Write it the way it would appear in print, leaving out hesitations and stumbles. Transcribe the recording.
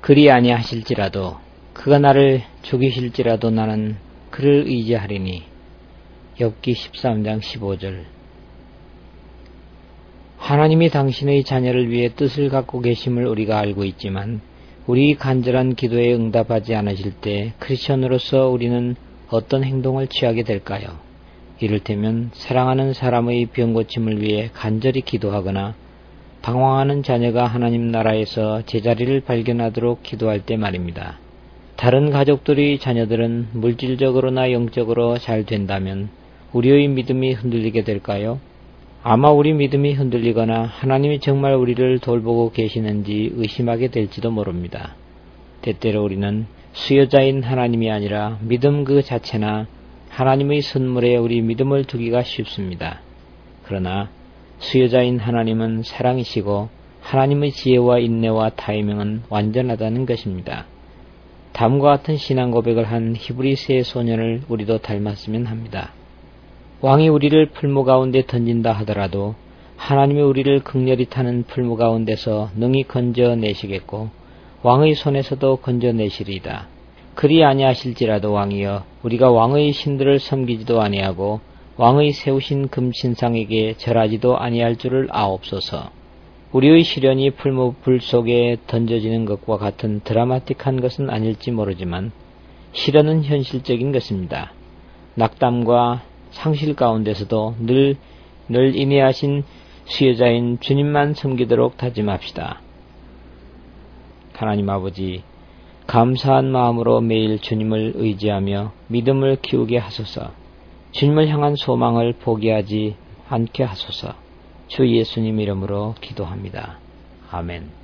그리 아니하실지라도 그가 나를 죽이실지라도 나는 그를 의지하리니. 욥기 13장 15절. 하나님이 당신의 자녀를 위해 뜻을 갖고 계심을 우리가 알고 있지만 우리 간절한 기도에 응답하지 않으실 때 크리스천으로서 우리는 어떤 행동을 취하게 될까요? 이를테면 사랑하는 사람의 병고침을 위해 간절히 기도하거나 방황하는 자녀가 하나님 나라에서 제자리를 발견하도록 기도할 때 말입니다. 다른 가족들의 자녀들은 물질적으로나 영적으로 잘 된다면 우리의 믿음이 흔들리게 될까요? 아마 우리 믿음이 흔들리거나 하나님이 정말 우리를 돌보고 계시는지 의심하게 될지도 모릅니다. 때때로 우리는 수요자인 하나님이 아니라 믿음 그 자체나 하나님의 선물에 우리 믿음을 두기가 쉽습니다. 그러나 수요자인 하나님은 사랑이시고 하나님의 지혜와 인내와 타이밍은 완전하다는 것입니다. 다음과 같은 신앙 고백을 한 히브리 세 소년을 우리도 닮았으면 합니다. 왕이 우리를 풀무 가운데 던진다 하더라도 하나님이 우리를 극렬히 타는 풀무 가운데서 능히 건져내시겠고 왕의 손에서도 건져내시리이다. 그리 아니하실지라도 왕이여 우리가 왕의 신들을 섬기지도 아니하고 왕의 세우신 금신상에게 절하지도 아니할 줄을 아옵소서. 우리의 시련이 풀무 불 속에 던져지는 것과 같은 드라마틱한 것은 아닐지 모르지만 시련은 현실적인 것입니다. 낙담과 상실 가운데서도 늘 인내하신 수요자인 주님만 섬기도록 다짐합시다. 하나님 아버지, 감사한 마음으로 매일 주님을 의지하며 믿음을 키우게 하소서. 주님을 향한 소망을 포기하지 않게 하소서. 주 예수님 이름으로 기도합니다. 아멘.